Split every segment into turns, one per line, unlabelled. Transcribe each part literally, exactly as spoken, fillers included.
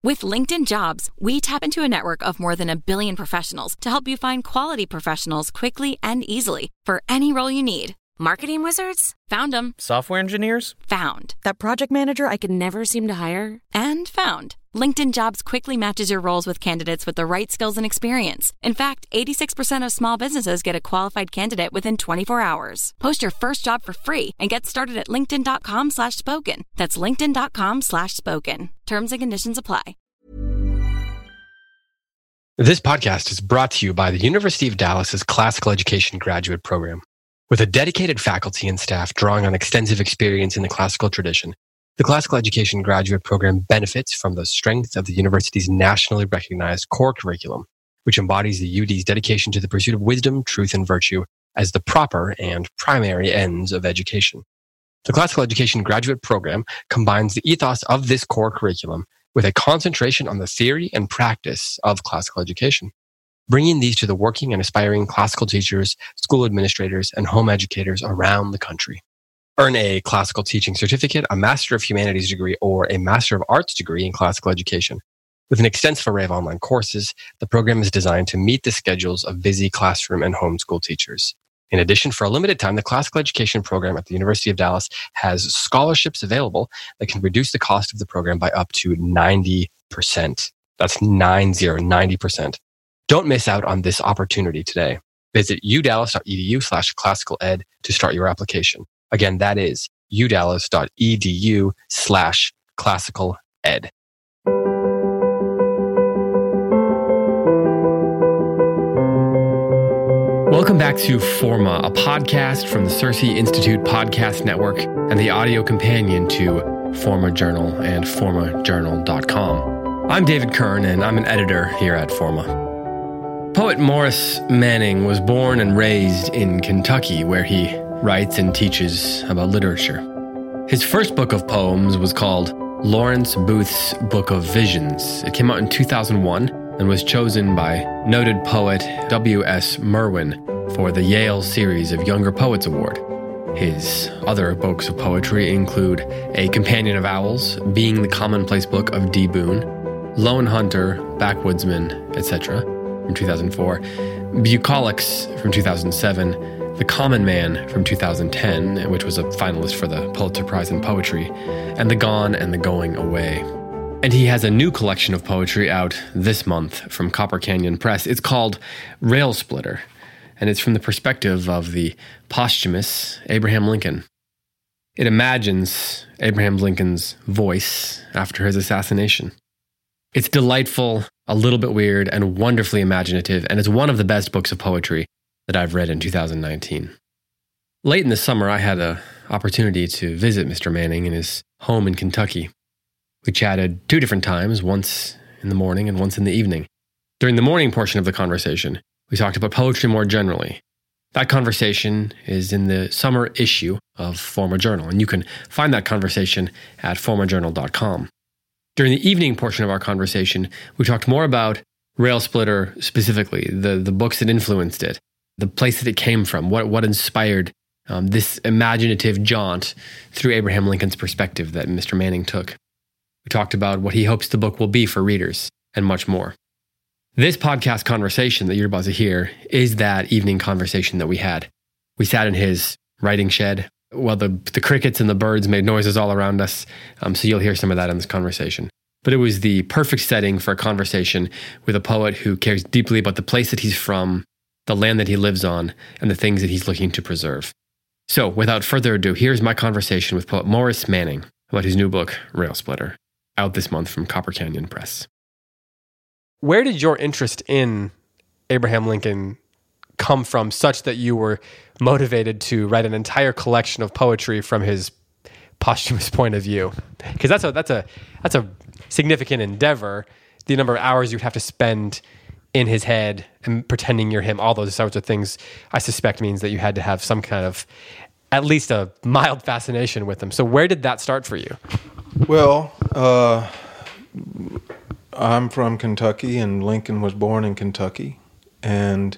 With LinkedIn Jobs, we tap into a network of more than a billion professionals to help you find quality professionals quickly and easily for any role you need. Marketing wizards? Found them.
Software engineers?
Found. That project manager I could never seem to hire? And found. LinkedIn Jobs quickly matches your roles with candidates with the right skills and experience. In fact, eighty-six percent of small businesses get a qualified candidate within twenty-four hours. Post your first job for free and get started at linkedin.com slash spoken. That's linkedin.com slash spoken. Terms and conditions apply.
This podcast is brought to you by the University of Dallas's Classical Education Graduate Program. With a dedicated faculty and staff drawing on extensive experience in the classical tradition, the Classical Education Graduate Program benefits from the strength of the university's nationally recognized core curriculum, which embodies the U D's dedication to the pursuit of wisdom, truth, and virtue as the proper and primary ends of education. The Classical Education Graduate Program combines the ethos of this core curriculum with a concentration on the theory and practice of classical education, bringing these to the working and aspiring classical teachers, school administrators, and home educators around the country. Earn a classical teaching certificate, a Master of Humanities degree, or a Master of Arts degree in classical education. With an extensive array of online courses, the program is designed to meet the schedules of busy classroom and homeschool teachers. In addition, for a limited time, the Classical Education Program at the University of Dallas has scholarships available that can reduce the cost of the program by up to ninety percent. That's nine zero, ninety percent. Don't miss out on this opportunity today. Visit udallas.edu slash classical ed to start your application. Again, that is udallas.edu slash classical ed.
Welcome back to Forma, a podcast from the Cersei Institute Podcast Network and the audio companion to Forma Journal and forma journal dot com. I'm David Kern, and I'm an editor here at Forma. Poet Morris Manning was born and raised in Kentucky, where he writes and teaches about literature. His first book of poems was called Lawrence Booth's Book of Visions. It came out in two thousand one and was chosen by noted poet W S Merwin for the Yale Series of Younger Poets Award. His other books of poetry include A Companion of Owls, Being the Commonplace Book of D. Boone, Lone Hunter, Backwoodsman, et cetera from two thousand four, Bucolics from two thousand seven, The Common Man from two thousand ten, which was a finalist for the Pulitzer Prize in Poetry, and The Gone and the Going Away. And he has a new collection of poetry out this month from Copper Canyon Press. It's called Rail Splitter, and it's from the perspective of the posthumous Abraham Lincoln. It imagines Abraham Lincoln's voice after his assassination. It's delightful, a little bit weird, and wonderfully imaginative, and it's one of the best books of poetry that I've read in two thousand nineteen. Late in the summer, I had an opportunity to visit Mister Manning in his home in Kentucky. We chatted two different times, once in the morning and once in the evening. During the morning portion of the conversation, we talked about poetry more generally. That conversation is in the summer issue of Forma Journal, and you can find that conversation at forma journal dot com. During the evening portion of our conversation, we talked more about Rail Splitter specifically, the, the books that influenced it, the place that it came from, what, what inspired um, this imaginative jaunt through Abraham Lincoln's perspective that Mister Manning took. We talked about what he hopes the book will be for readers, and much more. This podcast conversation that you're about to hear is that evening conversation that we had. We sat in his writing shed while the, the crickets and the birds made noises all around us, um, so you'll hear some of that in this conversation. But it was the perfect setting for a conversation with a poet who cares deeply about the place that he's from, the land that he lives on, and the things that he's looking to preserve. So, without further ado, here's my conversation with poet Morris Manning about his new book, Rail Splitter, out this month from Copper Canyon Press. Where did your interest in Abraham Lincoln come from, such that you were motivated to write an entire collection of poetry from his posthumous point of view? Because that's a that's a that's a significant endeavor. The number of hours you'd have to spend in his head and pretending you're him, all those sorts of things, I suspect means that you had to have some kind of, at least a mild fascination with him. So where did that start for you?
Well, uh, I'm from Kentucky, and Lincoln was born in Kentucky. And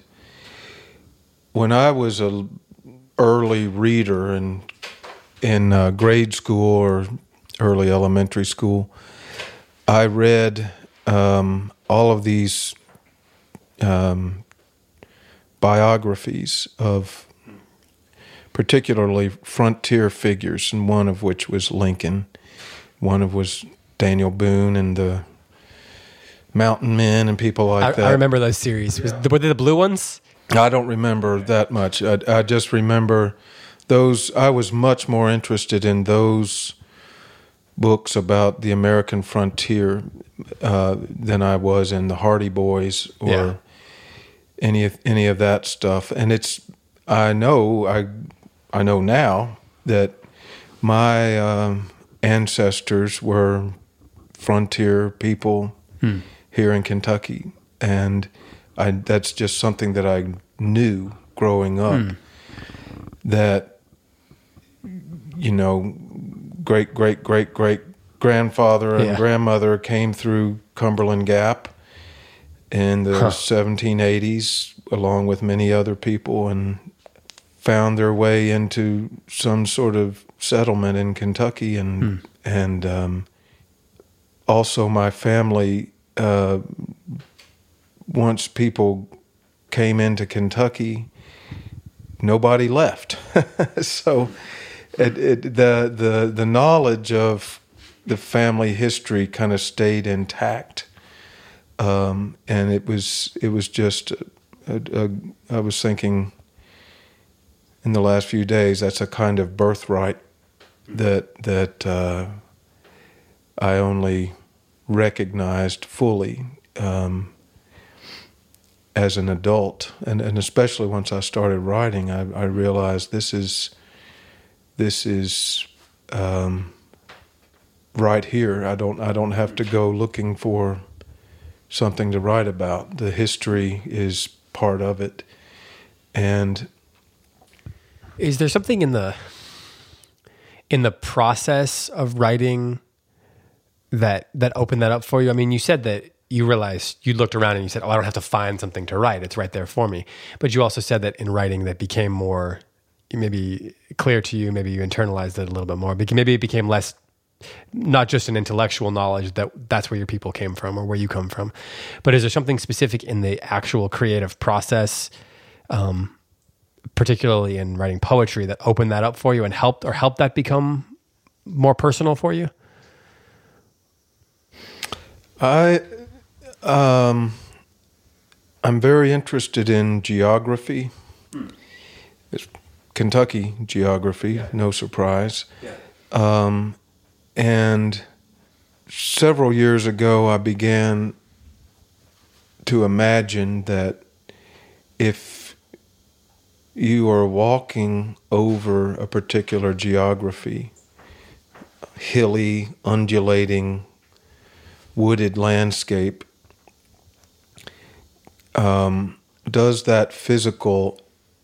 when I was an early reader in, in uh, grade school or early elementary school, I read um, all of these um, biographies of particularly frontier figures, and one of which was Lincoln. One of was Daniel Boone and the Mountain Men and people like
I,
that.
I remember those series. Was, were they the blue ones?
I don't remember that much. I, I just remember those. I was much more interested in those books about the American frontier uh, than I was in the Hardy Boys or
Yeah.
any of any of that stuff. And it's I know I I know now that my um, ancestors were frontier people
Hmm.
here in Kentucky, and I that's just something that I knew growing up.
Hmm.
That you know, great great great great grandfather and
Yeah.
grandmother came through Cumberland Gap in the
Huh.
seventeen eighties, along with many other people, and found their way into some sort of settlement in Kentucky, and
Hmm.
and um, also my family. Uh, once people came into Kentucky, nobody left. So it, it, the the the knowledge of the family history kind of stayed intact, um, and it was it was just a, a, I was thinking in the last few days, that's a kind of birthright that that uh, I only recognized fully um, as an adult, and, and especially once I started writing, I, I realized this is this is um, right here. I don't I don't have to go looking for something to write about. The history is part of it, and
Is there something in the in the process of writing that that opened that up for you? I mean, you said that you realized, you looked around and you said, "Oh, I don't have to find something to write; it's right there for me." But you also said that in writing, that became more maybe clear to you. Maybe you internalized it a little bit more. Maybe it became less, not just an intellectual knowledge that that's where your people came from or where you come from. But is there something specific in the actual creative process? Um, particularly in writing poetry, that opened that up for you and helped or helped that become more personal for you?
I, um, I'm very interested in geography. It's Kentucky geography, yeah. No surprise. Yeah. Um, and several years ago, I began to imagine that if you are walking over a particular geography, hilly, undulating, wooded landscape, um, does that physical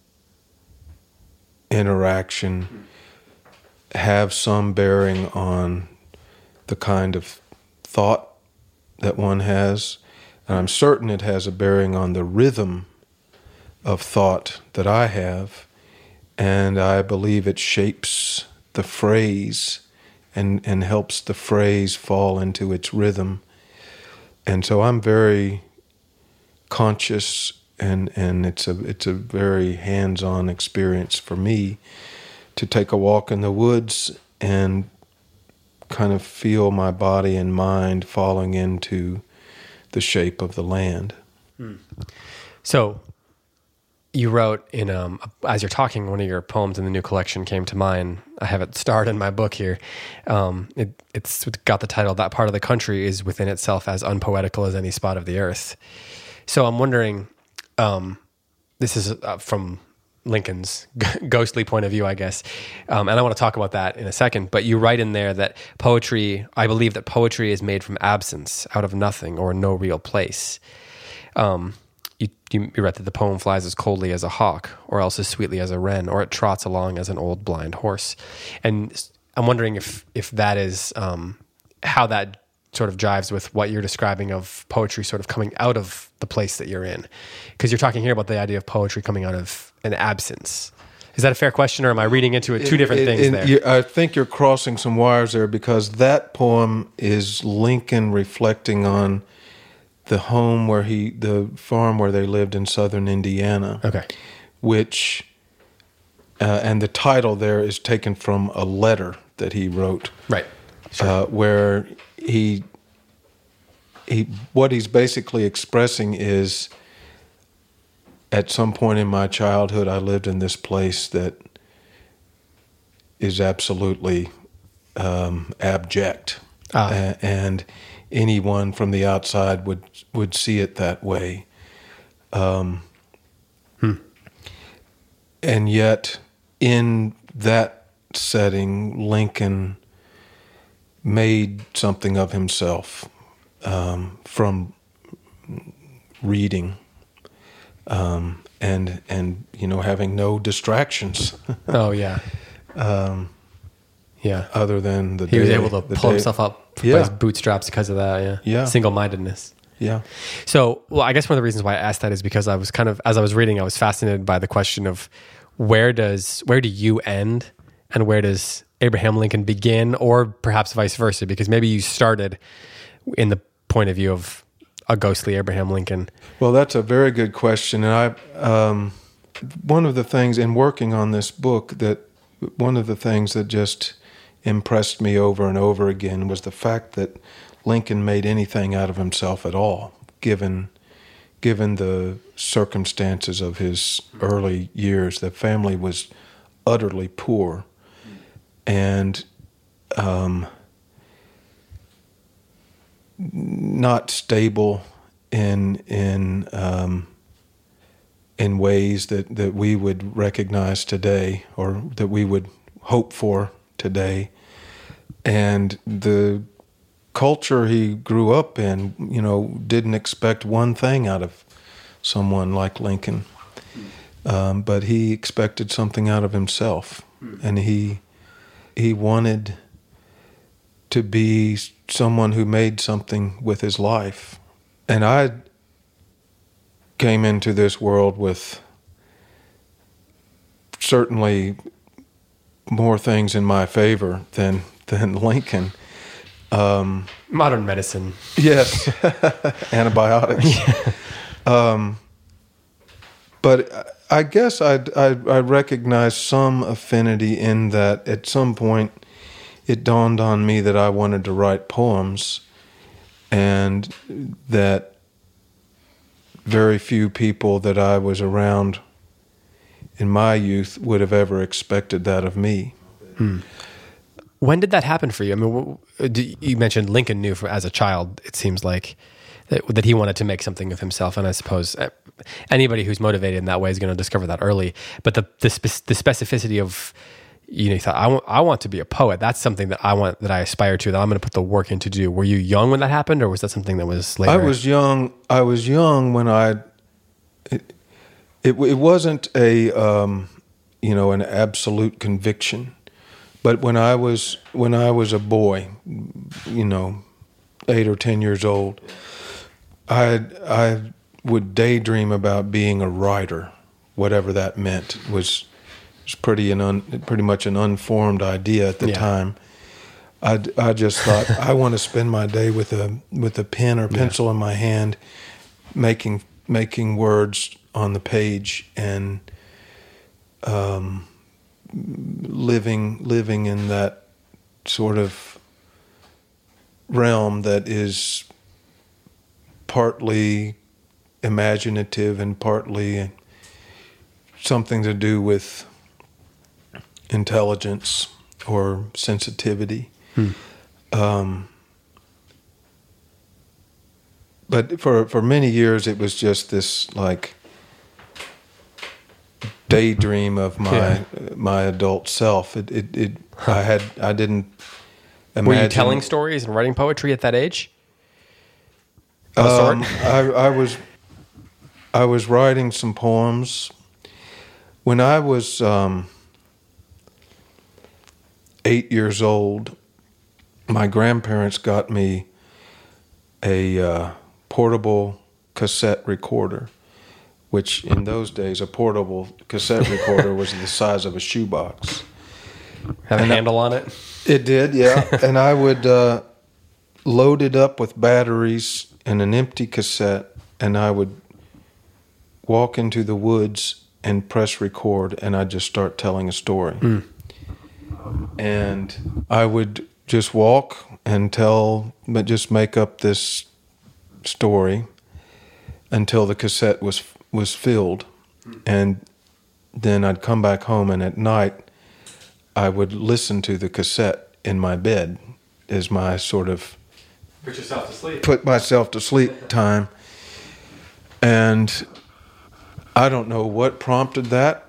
interaction have some bearing on the kind of thought that one has? And I'm certain it has a bearing on the rhythm of thought that I have, and I believe it shapes the phrase and, and helps the phrase fall into its rhythm. And so I'm very conscious, and, and it's a it's a very hands-on experience for me to take a walk in the woods and kind of feel my body and mind falling into the shape of the land.
Hmm. So you wrote in, um, as you're talking, one of your poems in the new collection came to mind. I have it starred in my book here. Um, it, it's got the title, "That Part of the Country is Within Itself as Unpoetical as Any Spot of the Earth." So I'm wondering, um, this is uh, from Lincoln's ghostly point of view, I guess. Um, and I want to talk about that in a second. But you write in there that poetry, I believe that poetry is made from absence, out of nothing, or no real place. Um, You, you, you read that the poem flies as coldly as a hawk, or else as sweetly as a wren, or it trots along as an old blind horse. And I'm wondering if if that is um, how that sort of jives with what you're describing of poetry sort of coming out of the place that you're in. Because you're talking here about the idea of poetry coming out of an absence. Is that a fair question, or am I reading into it two different
it,
things
it,
there?
You, I think you're crossing some wires there, because that poem is Lincoln reflecting on the home where he, the farm where they lived in southern Indiana.
Okay.
Which, uh, and the title there is taken from a letter that he wrote.
Right. Sure.
Uh, where he, he, what he's basically expressing is, at some point in my childhood, I lived in this place that is absolutely um, abject,
ah.
a- and anyone from the outside would would see it that way. Um,
hmm.
And yet, in that setting, Lincoln made something of himself um, from reading. Um, and, and, you know, having no distractions.
Oh, yeah.
um,
yeah.
Other than the
He
day,
was able to
the
pull
day.
himself up
Yeah.
by his bootstraps because of that. Yeah.
Yeah.
Single-mindedness.
Yeah.
So, well, I guess one of the reasons why I asked that is because I was kind of, as I was reading, I was fascinated by the question of where does, where do you end and where does Abraham Lincoln begin, or perhaps vice versa, because maybe you started in the point of view of a ghostly Abraham Lincoln.
Well, that's a very good question. And I, um, one of the things in working on this book, that one of the things that just impressed me over and over again was the fact that Lincoln made anything out of himself at all, given given the circumstances of his early years. The family was utterly poor, and um, not stable in in um, in ways that, that we would recognize today, or that we would hope for today. And the culture he grew up in, you know, didn't expect one thing out of someone like Lincoln, um, but he expected something out of himself, and he he wanted to be someone who made something with his life. And I came into this world with certainly more things in my favor than than Lincoln. Um,
Modern medicine.
Yes, antibiotics. Yeah. Um, but I guess I I I recognize some affinity in that. At some point, it dawned on me that I wanted to write poems, and that very few people that I was around in my youth would have ever expected that of me.
Hmm. When did that happen for you? I mean, you mentioned Lincoln knew for, as a child, it seems like, that, that he wanted to make something of himself. And I suppose anybody who's motivated in that way is going to discover that early. But the the, spe- the specificity of, you know, you thought, I want, I want to be a poet. That's something that I want, that I aspire to, that I'm going to put the work in to do. Were you young when that happened, or was that something that was later?
I was young. I was young when I, it, it, it wasn't a, um, you know, an absolute conviction. But when I was when I was a boy, you know, eight or ten years old, I I would daydream about being a writer, whatever that meant. It was was pretty an un, pretty much an unformed idea at the yeah. time. I, I just thought I want to spend my day with a with a pen or pencil yeah. in my hand, making making words on the page and. Um, living living in that sort of realm that is partly imaginative and partly something to do with intelligence or sensitivity. Hmm. Um, but for for many years it was just this like daydream of my yeah. my adult self. It it, it huh. I had I didn't imagine.
Were you telling stories and writing poetry at that age?
Um, I I was I was writing some poems when I was um, eight years old. My grandparents got me a uh, portable cassette recorder. which in those days, a portable cassette recorder was the size of a shoebox.
Have
and
a handle on it?
It did, yeah. And I would uh, load it up with batteries and an empty cassette, and I would walk into the woods and press record, and I'd just start telling a story. Mm. And I would just walk and tell, but just make up this story until the cassette was was filled. And then I'd come back home, and at night I would listen to the cassette in my bed as my sort of
put yourself to sleep.
Put myself to sleep time. And I don't know what prompted that.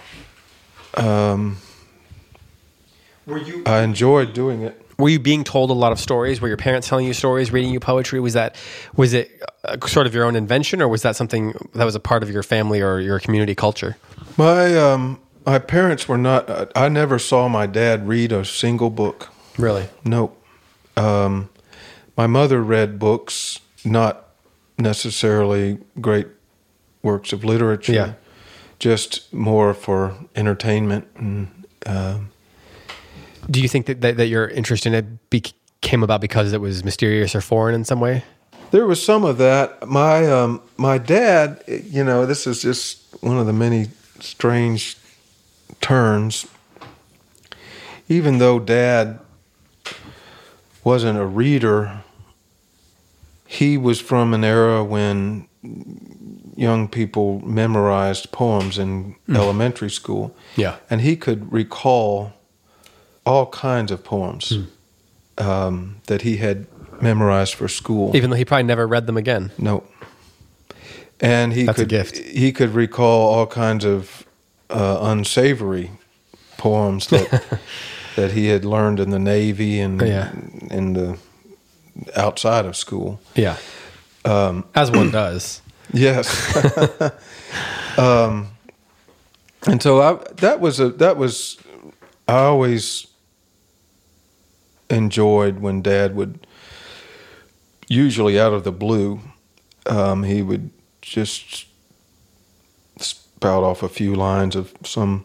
Um,
Were you?
I enjoyed doing it.
Were you being told a lot of stories? Were your parents telling you stories, reading you poetry? Was that was it sort of your own invention, or was that something that was a part of your family or your community culture?
My um, my parents were not. Uh, I never saw my dad read a single book.
Really?
Nope. Um, my mother read books, not necessarily great works of literature.
Yeah.
Just more for entertainment. And uh,
do you think that, that that your interest in it be, came about because it was mysterious or foreign in some way?
There was some of that. My um, my dad, you know, this is just one of the many strange turns. Even though Dad wasn't a reader, he was from an era when young people memorized poems in mm. elementary school.
Yeah.
And he could recall all kinds of poems mm. um, that he had memorized for school.
Even though he probably never read them again.
No. And he
That's
could
a gift.
he could recall all kinds of uh, unsavory poems that that he had learned in the Navy and
yeah.
in the outside of school.
Yeah. Um, As one does.
Yes. um, and so I, that was a that was I always enjoyed when Dad would, usually out of the blue, um, he would just spout off a few lines of some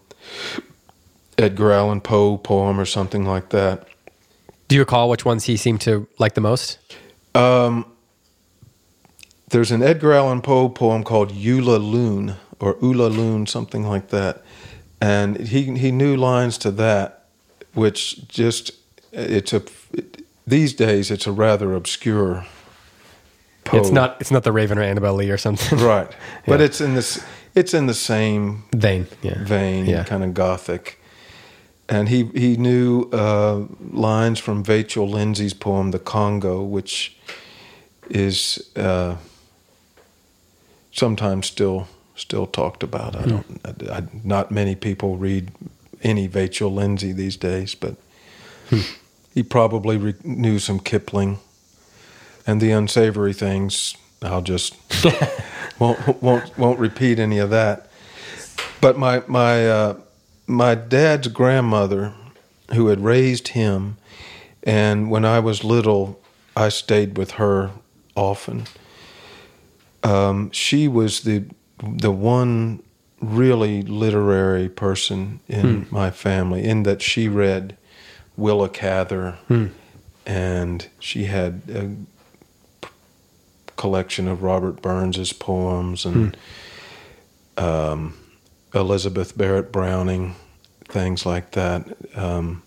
Edgar Allan Poe poem or something like that.
Do you recall which ones he seemed to like the most?
Um, there's an Edgar Allan Poe poem called Ulalume or Ulalume, something like that, and he he knew lines to that, which just it's a it, these days it's a rather obscure poem.
It's not it's not the Raven or Annabelle Lee or something,
right?
Yeah.
But it's in this it's in the same
vein, yeah.
vein,
yeah.
kind of gothic. And he he knew uh, lines from Vachel Lindsay's poem "The Congo," which is uh, sometimes still still talked about. I don't. Mm. I, I, not many people read any Vachel Lindsay these days, but hmm. he probably re- knew some Kipling. And the unsavory things, I'll just won't won't won't repeat any of that. But my my. Uh, My dad's grandmother, who had raised him, and when I was little, I stayed with her often. Um, she was the the one really literary person in hmm. my family, in that she read Willa Cather, hmm. and she had a collection of Robert Burns's poems and. Hmm. Um, Elizabeth Barrett Browning, things like that. Um,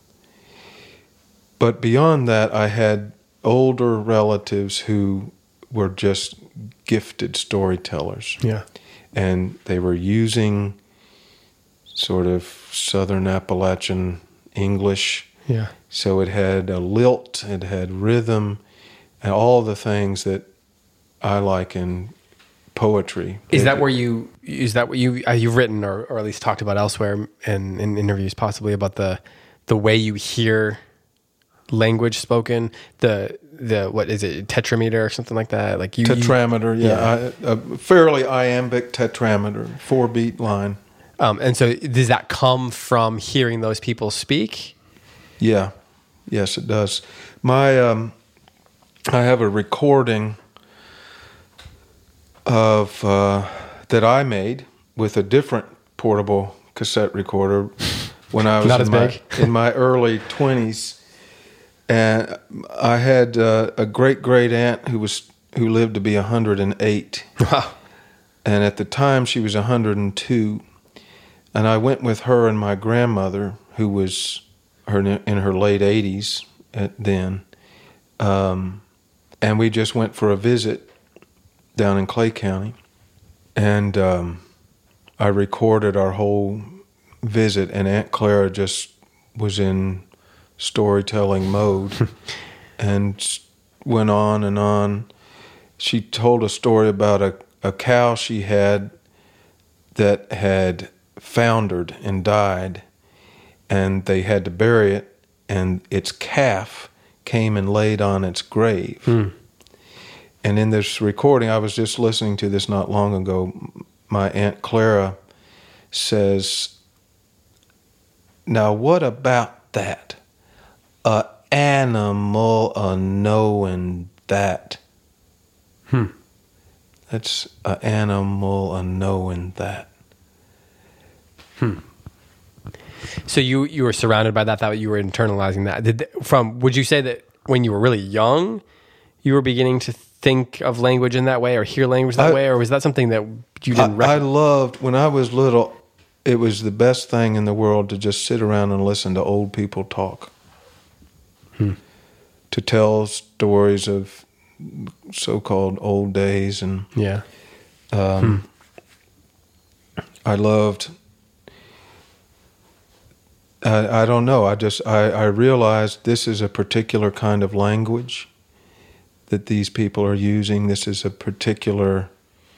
but beyond that, I had older relatives who were just gifted storytellers.
Yeah.
And they were using sort of Southern Appalachian English.
Yeah.
So it had a lilt, it had rhythm, and all the things that I like in poetry.
Is that where you is that what you uh, you've written or, or at least talked about elsewhere in, in interviews possibly about the the way you hear language spoken, the the what is it, tetrameter or something like that, like you
tetrameter
you,
yeah,
yeah.
I, a fairly iambic tetrameter, four beat line.
Um, and so does that come from hearing those people speak?
Yeah, yes it does. My um, I have a recording of uh, that I made with a different portable cassette recorder when I was
Not
in,
as
my,
big.
in my early twenties. And I had uh, a great great aunt who was who lived to be one hundred eight.
Wow.
And at the time she was one hundred two. And I went with her and my grandmother, who was her in her late eighties at then. Um, and we just went for a visit down in Clay County. And um, I recorded our whole visit, and Aunt Clara just was in storytelling mode and went on and on. She told a story about a, a cow she had that had foundered and died, and they had to bury it, and its calf came and laid on its grave.
Hmm.
And in this recording, I was just listening to this not long ago, my Aunt Clara says, "Now what about that? A animal a knowing that."
Hmm.
That's a animal a knowing that.
Hmm. So you you were surrounded by that, that you were internalizing that. Did from would you say that when you were really young, you were beginning to think of language in that way or hear language that
I,
way, or was that something that you didn't
I, I
recognize?
loved, when I was little, it was the best thing in the world to just sit around and listen to old people talk.
Hmm.
To tell stories of so-called old days. And
Yeah.
um,
Hmm.
I loved, I, I don't know, I just, I, I realized this is a particular kind of language that these people are using. This is a particular,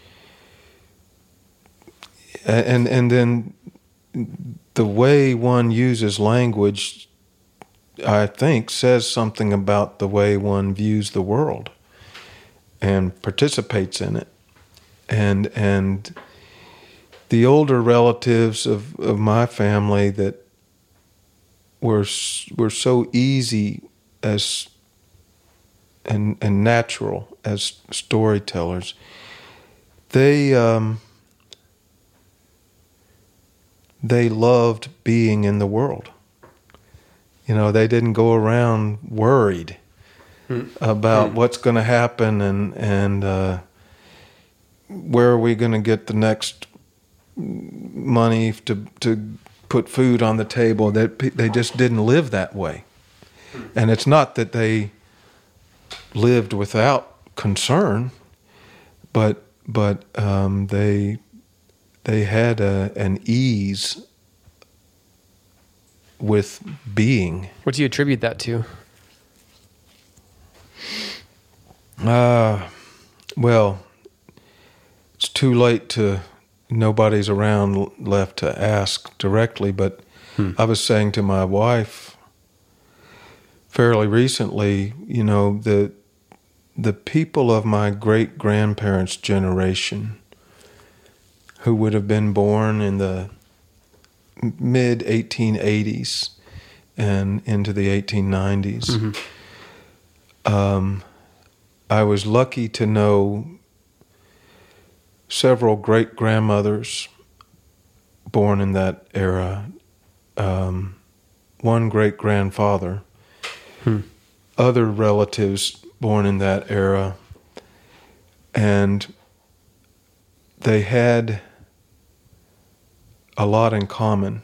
and and then the way one uses language, I think, says something about the way one views the world and participates in it. And and the older relatives of, of my family that were were so easy as and and natural as storytellers, they um, they loved being in the world. You know, they didn't go around worried hmm. about hmm. what's going to happen and and uh, where are we going to get the next money to to put food on the table. That they, they just didn't live that way. And it's not that they lived without concern, but but um, they they had a, an ease with being.
What do you attribute that to?
Uh, well, it's too late to, nobody's around left to ask directly, but hmm. I was saying to my wife fairly recently, you know, the the people of my great-grandparents' generation who would have been born in the mid eighteen eighties and into the eighteen nineties, mm-hmm. um, I was lucky to know several great-grandmothers born in that era, um, one great-grandfather, hmm. other relatives born in that era, and they had a lot in common.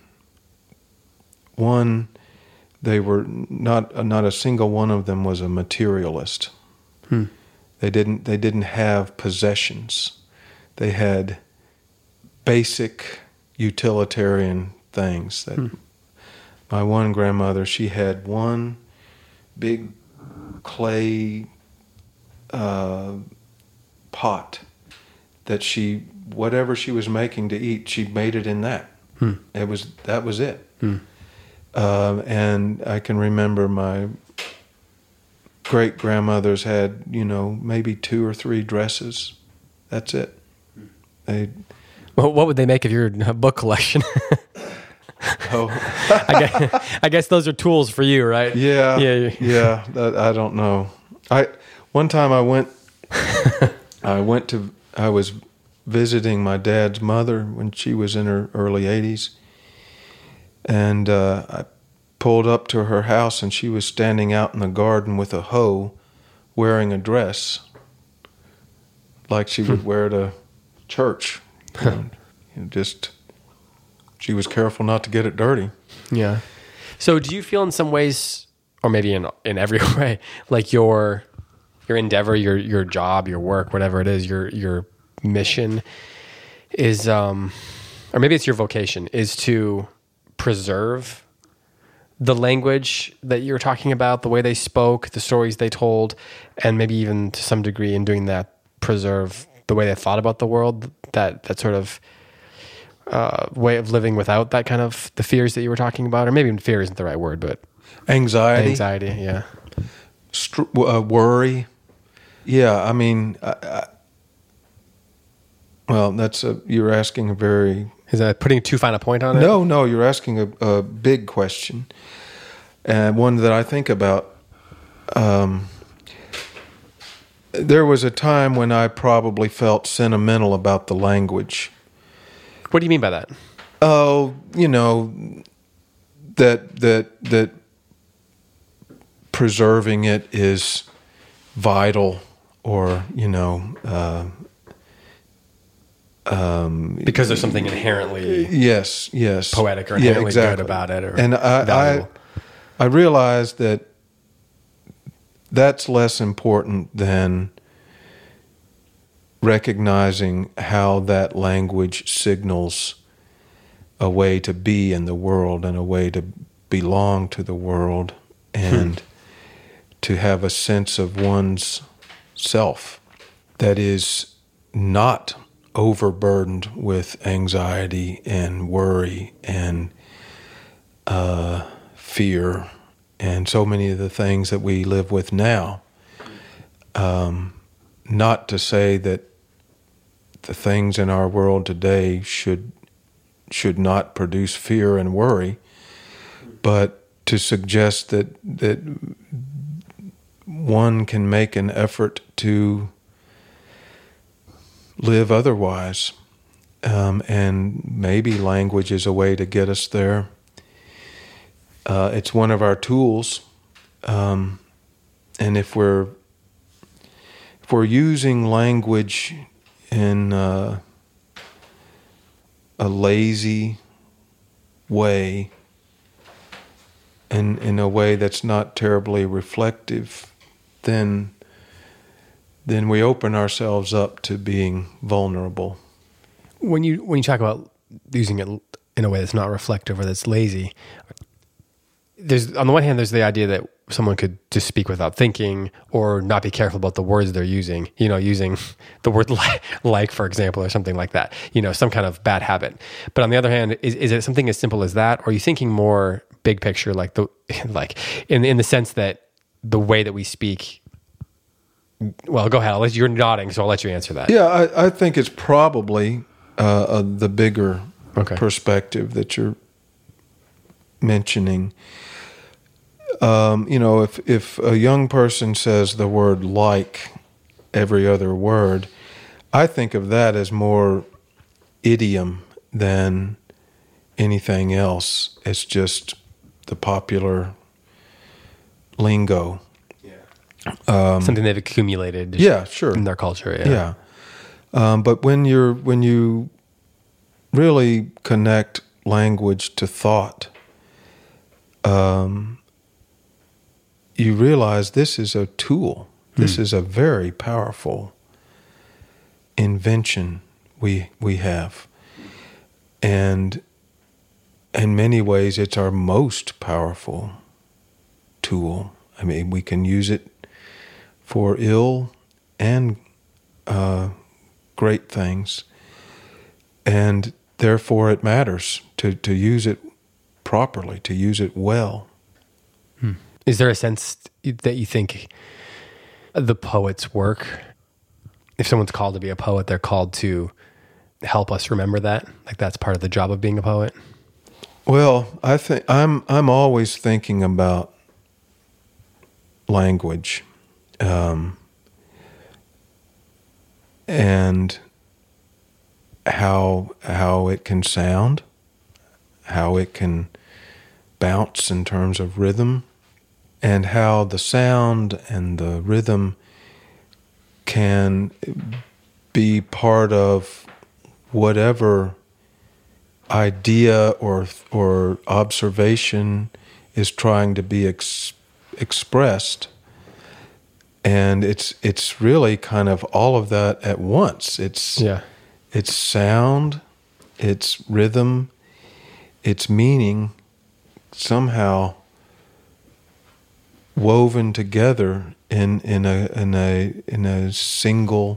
One, they were not not a single one of them was a materialist. Hmm. They didn't they didn't have possessions. They had basic utilitarian things. That hmm. my one grandmother, she had one big clay uh, pot that she, whatever she was making to eat, she made it in that. Hmm. It was that was it. Hmm. Um, and I can remember my great grandmothers had, you know, maybe two or three dresses. That's it. They.
Well, what would they make of your book collection?
Oh,
I guess, I guess those are tools for you, right?
Yeah,
yeah,
yeah. That, I don't know. I one time I went. I went to. I was visiting my dad's mother when she was in her early eighties. And uh, I pulled up to her house, and she was standing out in the garden with a hoe, wearing a dress like she would wear to church. And, you know, just, she was careful not to get it dirty.
Yeah. So do you feel in some ways, or maybe in in every way, like your your endeavor, your your job, your work, whatever it is, your your mission is, um, or maybe it's your vocation, is to preserve the language that you're talking about, the way they spoke, the stories they told, and maybe even to some degree in doing that, preserve the way they thought about the world, that that sort of uh, way of living without that kind of, the fears that you were talking about, or maybe fear isn't the right word, but
anxiety,
anxiety, yeah,
Str- uh, worry. Yeah, I mean, I, I, well, that's a, you're asking a very...
Is that putting too fine a point on it?
No, no, you're asking a, a big question, and one that I think about. Um, there was a time when I probably felt sentimental about the language.
What do you mean by that?
Oh, you know, that that that preserving it is vital, or you know. Uh, Um,
because there's something inherently
yes, yes,
poetic or inherently
yeah, exactly.
good about it, or
and I,
valuable.
I, I realized that that's less important than recognizing how that language signals a way to be in the world and a way to belong to the world, and hmm. to have a sense of one's self that is not overburdened with anxiety and worry and uh, fear and so many of the things that we live with now. Um, not to say that the things in our world today should should not produce fear and worry, but to suggest that that one can make an effort to live otherwise, um, and maybe language is a way to get us there. Uh, it's one of our tools, um, and if we're if we're using language in uh, a lazy way, and in a way that's not terribly reflective, then then we open ourselves up to being vulnerable.
When you when you talk about using it in a way that's not reflective or that's lazy, there's, on the one hand, there's the idea that someone could just speak without thinking or not be careful about the words they're using, you know, using the word like, like, for example, or something like that, you know, some kind of bad habit. But on the other hand, is, is it something as simple as that? Or are you thinking more big picture, like the, like in, in the sense that the way that we speak? Well, go ahead. I'll let you, you're nodding, so I'll let you answer that.
Yeah, I, I think it's probably uh, uh, the bigger
okay.
perspective that you're mentioning. Um, you know, if if a young person says the word like every other word, I think of that as more idiom than anything else. It's just the popular lingo.
Um, Something they've accumulated,
yeah, sure,
in their culture. Yeah,
yeah. Um, but when you're when you really connect language to thought, um, you realize this is a tool. This hmm. is a very powerful invention we we have, and in many ways, it's our most powerful tool. I mean, we can use it for ill and uh, great things, and therefore it matters to, to use it properly, to use it well.
Hmm. Is there a sense that you think the poet's work, if someone's called to be a poet, they're called to help us remember that? Like that's part of the job of being a poet?
Well, I think I'm I'm always thinking about language. Um, and how how it can sound, how it can bounce in terms of rhythm, and how the sound and the rhythm can be part of whatever idea or or observation is trying to be ex- expressed. And it's it's really kind of all of that at once. It's
yeah.
It's sound, it's rhythm, it's meaning, somehow woven together in in a in a in a single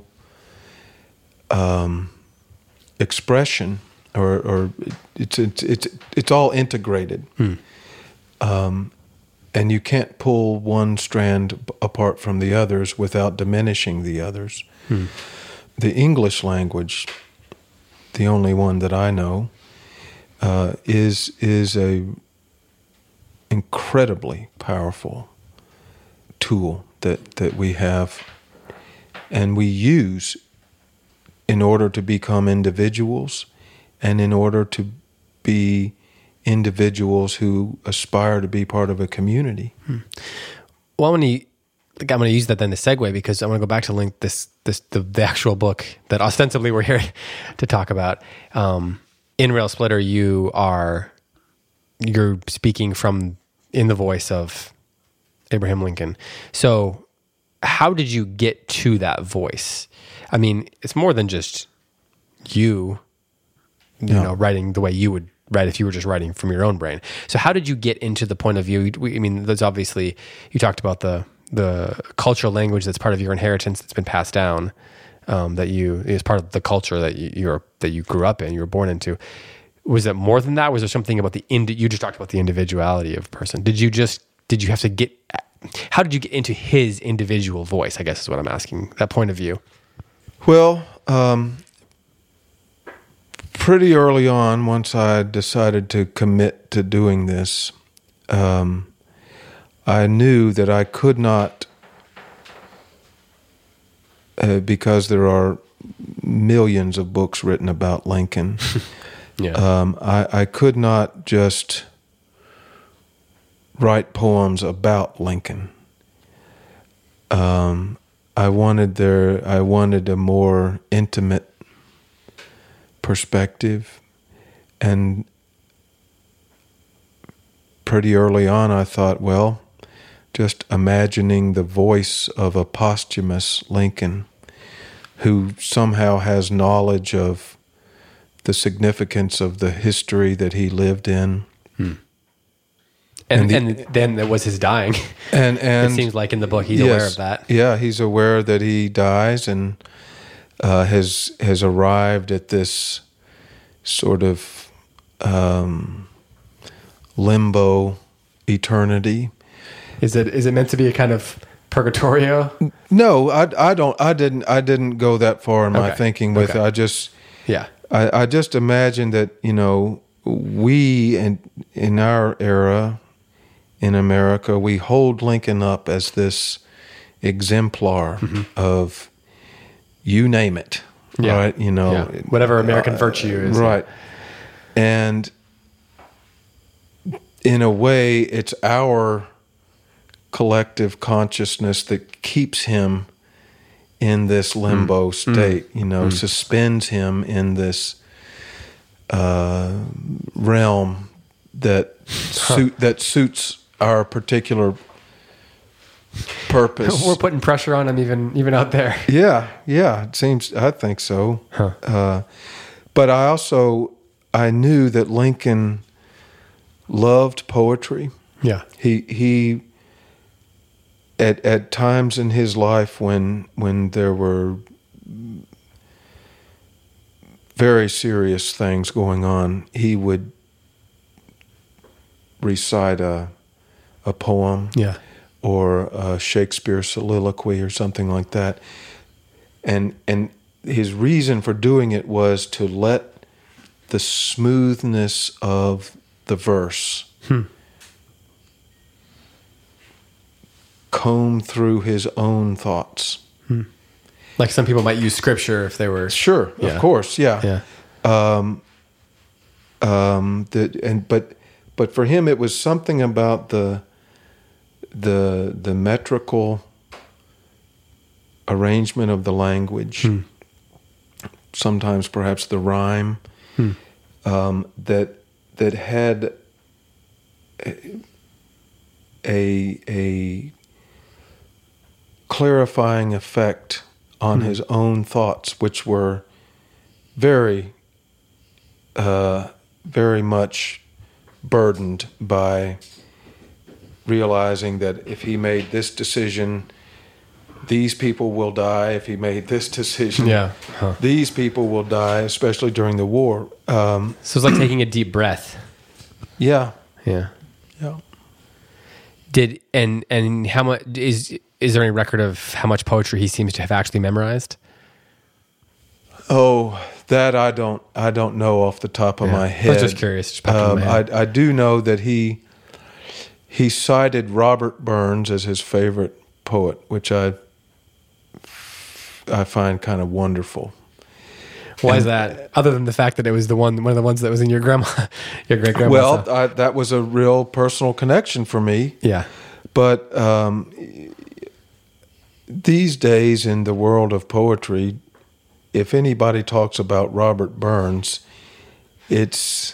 um, expression, or or it's it's it's it's all integrated.
Hmm.
Um, and you can't pull one strand apart from the others without diminishing the others.
Hmm.
The English language, the only one that I know, uh, is is a incredibly powerful tool that, that we have and we use in order to become individuals and in order to be individuals who aspire to be part of a community.
Hmm. Well, I'm going to I'm going to use that then to segue, because I want to go back to link this this the, the actual book that ostensibly we're here to talk about. Um, in Rail Splitter, you are you're speaking from in the voice of Abraham Lincoln. So, how did you get to that voice? I mean, it's more than just you, you
No.
know, writing the way you would write if you were just writing from your own brain. So, how did you get into the point of view? We, I mean, there's obviously, you talked about the the cultural language that's part of your inheritance that's been passed down, um, that you is part of the culture that you you're, that you grew up in, you were born into. Was it more than that? Was there something about the indi- you just talked about the individuality of a person? Did you just did you have to get? How did you get into his individual voice? I guess is what I'm asking. That point of view.
Well, um, pretty early on, once I decided to commit to doing this, um, I knew that I could not, uh, because there are millions of books written about Lincoln.
Yeah.
Um, I, I could not just write poems about Lincoln. Um, I wanted there. I wanted a more intimate perspective, and pretty early on, I thought, well, just imagining the voice of a posthumous Lincoln, who somehow has knowledge of the significance of the history that he lived in.
Hmm. And,
And the-
and then it was his dying.
And and
It seems like in the book he's
yes,
aware of that.
Yeah, he's aware that he dies and uh, has has arrived at this sort of um, limbo eternity.
Is it is it meant to be a kind of purgatorio?
No, I, I don't. I didn't. I didn't go that far in my
Okay.
thinking with.
Okay.
I just.
Yeah.
I, I just imagine that, you know, we in in our era in America, we hold Lincoln up as this exemplar
Mm-hmm.
of you name it,
Yeah.
right? You know,
Yeah. Whatever American virtue is.
right? And in a way, it's our collective consciousness that keeps him in this limbo state, you know, suspends him in this uh, realm that suit that suits our particular purpose.
We're putting pressure on him even even out there.
Yeah, yeah, it seems. I think so.
Huh.
Uh, but I also I knew that Lincoln loved poetry.
Yeah.
He he. At at times in his life when when there were very serious things going on, he would recite a a poem
Yeah.
or a Shakespeare soliloquy or something like that. And and his reason for doing it was to let the smoothness of the verse
Hmm.
comb through his own thoughts.
Like some people might use scripture if they were.
Sure,
Yeah.
of course, yeah.
Yeah.
Um, um, the and but but for him it was something about the the the metrical arrangement of the language, hmm. sometimes perhaps the rhyme, hmm. um, that that had a a clarifying effect on hmm. his own thoughts, which were very, uh, very much burdened by realizing that if he made this decision, these people will die. If he made this decision,
yeah. huh.
these people will die, especially during the war. Um,
so it's like taking a deep breath.
Yeah.
Yeah.
Yeah.
Did and and how much is is there any record of how much poetry he seems to have actually memorized?
Oh, that I don't I don't know off the top of
yeah.
my head.
I was just curious. Just
um, I I do know that he he cited Robert Burns as his favorite poet, which I I find kind of wonderful.
Why
and,
is that? Other than the fact that it was the one one of the ones that was in your grandma, your great grandma.
Well, I, that was a real personal connection for me.
Yeah,
but um, these days in the world of poetry, if anybody talks about Robert Burns, it's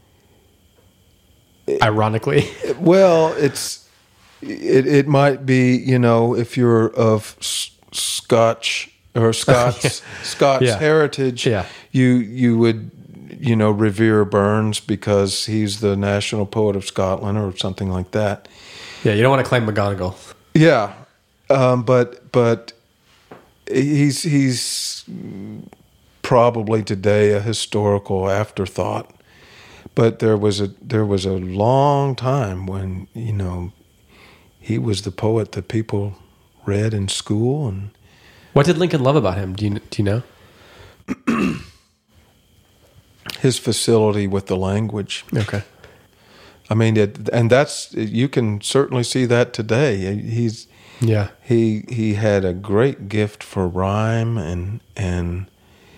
ironically.
Well, it's it. It might be, you know, if you're of Scotch. Or Scots, yeah. Scots
yeah.
heritage,
yeah.
you you would, you know, revere Burns because he's the national poet of Scotland or something like that.
Yeah, you don't want to claim McGonagall.
Yeah, um, but but he's he's probably today a historical afterthought. But there was a there was a long time when, you know, he was the poet that people read in school. And
what did Lincoln love about him? Do you do you know?
His facility with the language.
Okay.
I mean, it, and that's, you can certainly see that today. He's
yeah.
He he had a great gift for rhyme and and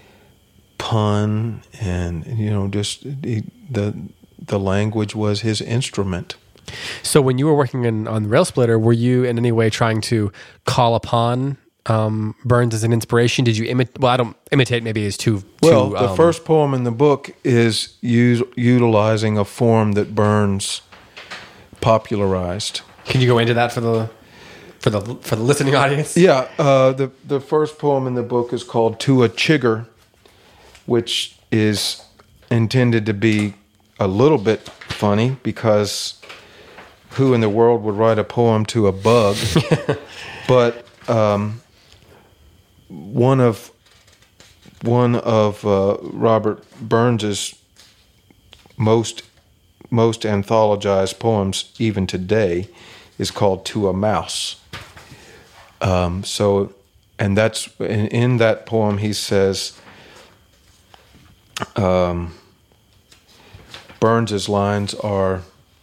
pun, and you know, just he, the the language was his instrument.
So when you were working in, on Rail Splitter, were you in any way trying to call upon Um, Burns as an inspiration? Did you imitate? Well, I don't imitate. Maybe is too.
Well,
too,
the
um,
first poem in the book is use, utilizing a form that Burns popularized.
Can you go into that for the for the for the listening audience?
Yeah, uh, the the first poem in the book is called "To a Chigger," which is intended to be a little bit funny because who in the world would write a poem to a bug? But um, One of one of uh, Robert Burns's most most anthologized poems, even today, is called "To a Mouse." Um, so, and that's in, in that poem he says, um, Burns's lines are.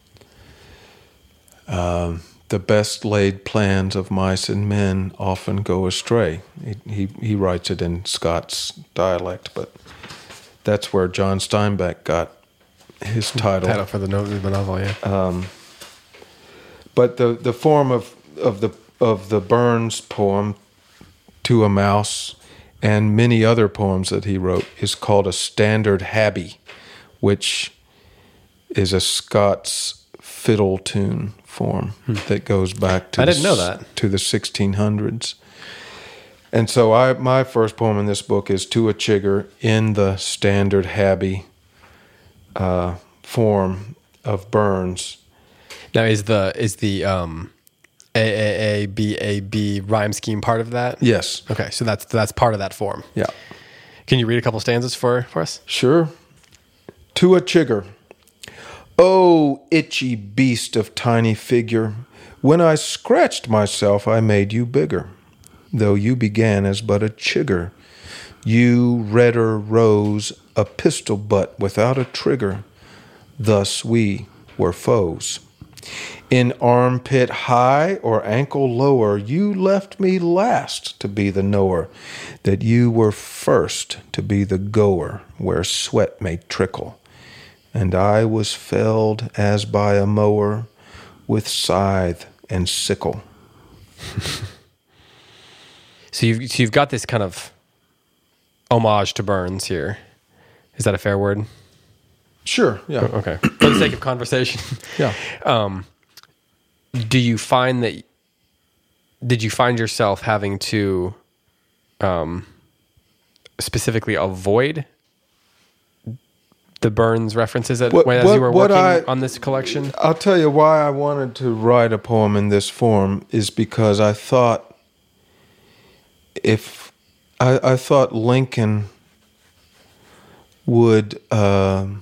Um, The best laid plans of mice and men often go astray. He, he he writes it in Scots dialect, but that's where John Steinbeck got his title.
Title for the novel, yeah.
Um, but the, the form of, of the of the Burns poem, "To a Mouse," and many other poems that he wrote is called a standard habby, which is a Scots fiddle tune form hmm. that goes back to
I
the,
didn't know that.
to the sixteen hundreds. And so I my first poem in this book is "To a Chigger" in the standard habby uh, form of Burns.
Now is the is the um, A A A B A B rhyme scheme part of that?
Yes.
Okay, so that's that's part of that form.
Yeah.
Can you read a couple stanzas for, for us?
Sure. "To a Chigger. Oh, itchy beast of tiny figure, when I scratched myself I made you bigger, though you began as but a chigger. You redder rose, a pistol butt without a trigger, thus we were foes. In armpit high or ankle lower, you left me last to be the knower, that you were first to be the goer where sweat may trickle. And I was felled as by a mower with scythe and sickle.
So you've, so you've got this kind of homage to Burns here. Is that a fair word?
Sure, yeah.
Oh, okay. For the sake of conversation.
Yeah.
Um, do you find that, did you find yourself having to um, specifically avoid the Burns references at,
What-
as
what-
you were
what
working
I-
on this collection?
I'll tell you why I wanted to write a poem in this form is because I thought if I, I thought Lincoln would um,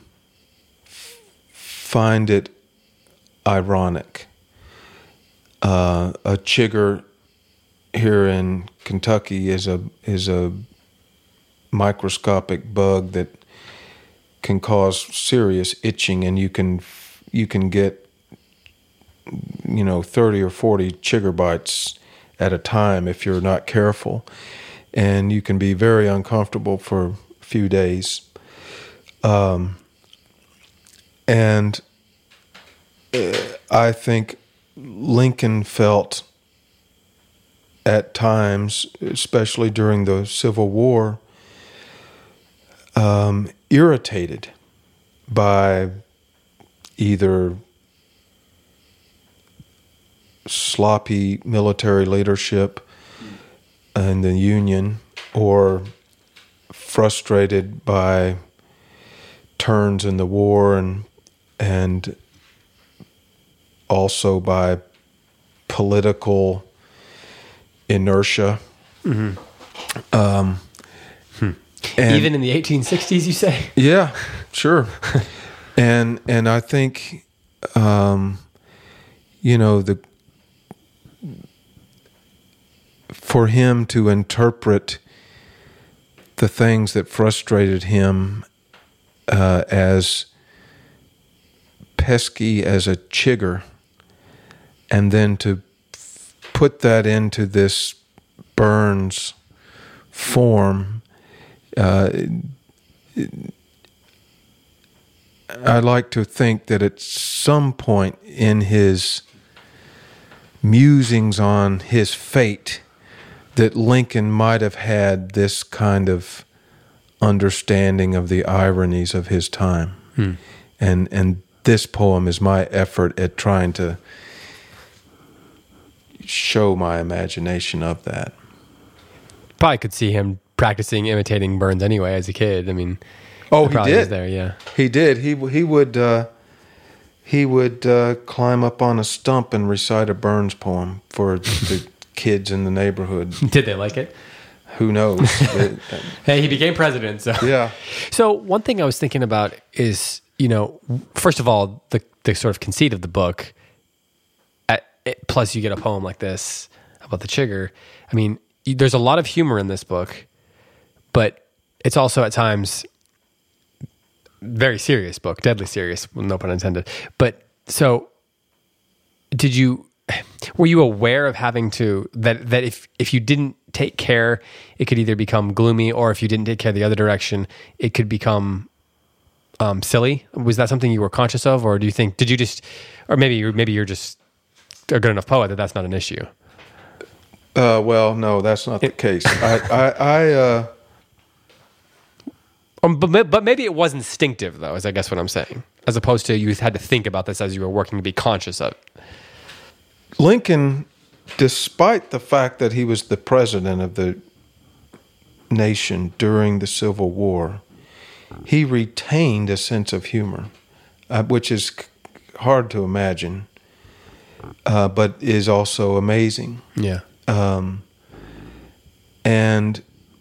find it ironic. Uh, a chigger here in Kentucky is a is a microscopic bug that can cause serious itching, and you can you can get you know thirty or forty chigger bites at a time if you're not careful, and you can be very uncomfortable for a few days. Um, and uh, I think Lincoln felt at times, especially during the Civil War, um, irritated by either sloppy military leadership in the Union or frustrated by turns in the war and and also by political inertia.
Mm-hmm.
Um,
hmm.
and,
Even in the eighteen sixties, you say?
Yeah, sure. and and I think, um, you know, the for him to interpret the things that frustrated him uh, as pesky as a chigger, and then to f- put that into this Burns form, uh, I like to think that at some point in his musings on his fate, that Lincoln might have had this kind of understanding of the ironies of his time. Hmm. And and this poem is my effort at trying to show my imagination of that.
Probably could see him practicing imitating Burns anyway as a kid. I mean,
oh, he did.
There, yeah,
he did. He he would uh, he would uh, climb up on a stump and recite a Burns poem for the kids in the neighborhood.
Did they like it?
Who knows? it,
Hey, he became president. So
yeah.
So one thing I was thinking about is, you know, first of all, the the sort of conceit of the book. At, it, plus, you get a poem like this about the chigger. I mean, there's a lot of humor in this book, but it's also at times very serious book, deadly serious, no pun intended. But so, did you? Were you aware of having to that that if if you didn't take care, it could either become gloomy, or if you didn't take care the other direction, it could become um, silly? Was that something you were conscious of, or do you think did you just, or maybe you're, maybe you're just a good enough poet that that's not an issue?
Uh, well, no, that's not the case. I, I, I uh,
um, but but maybe it was instinctive, though. Is I guess what I'm saying, as opposed to you had to think about this as you were working to be conscious of it.
Lincoln, despite the fact that he was the president of the nation during the Civil War, he retained a sense of humor, uh, which is c- hard to imagine, uh, but is also amazing.
Yeah.
Um, and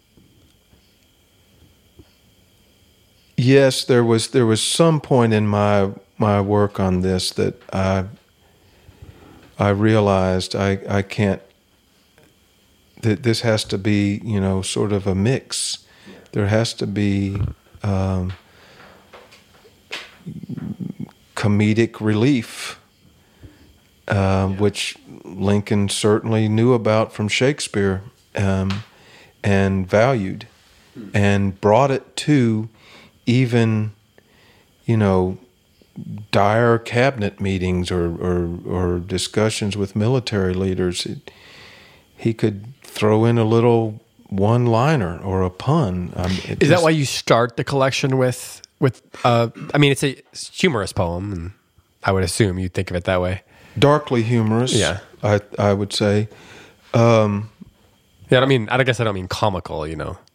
yes, there was there was some point in my my work on this that I I realized I I can't that this has to be, you know, sort of a mix. There has to be um, comedic relief uh, which Lincoln certainly knew about from Shakespeare um, and valued, and brought it to even, you know, dire cabinet meetings or, or, or discussions with military leaders. It, he could throw in a little one-liner or a pun. Um,
Is
just,
that why you start the collection with, with uh, I mean, it's a humorous poem, and I would assume you'd think of it that way.
Darkly humorous,
Yeah.
I I would say. Um,
Yeah, I mean, I guess I don't mean comical, you know.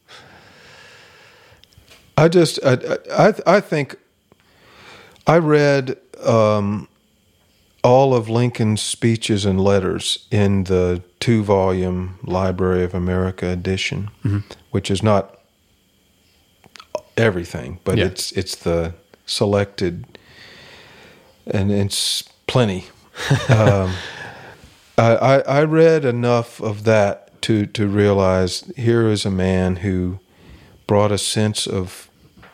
I just, I, I, I think I read um, all of Lincoln's speeches and letters in the two-volume Library of America edition, mm-hmm. which is not everything, but
yeah.
it's it's the selected, and it's plenty. um, I, I, I read enough of that to to realize here is a man who brought a sense of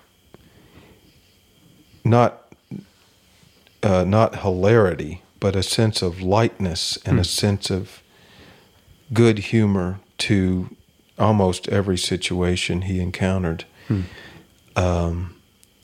not uh, not hilarity, but a sense of lightness and mm. a sense of good humor to almost every situation he encountered. Mm. Um,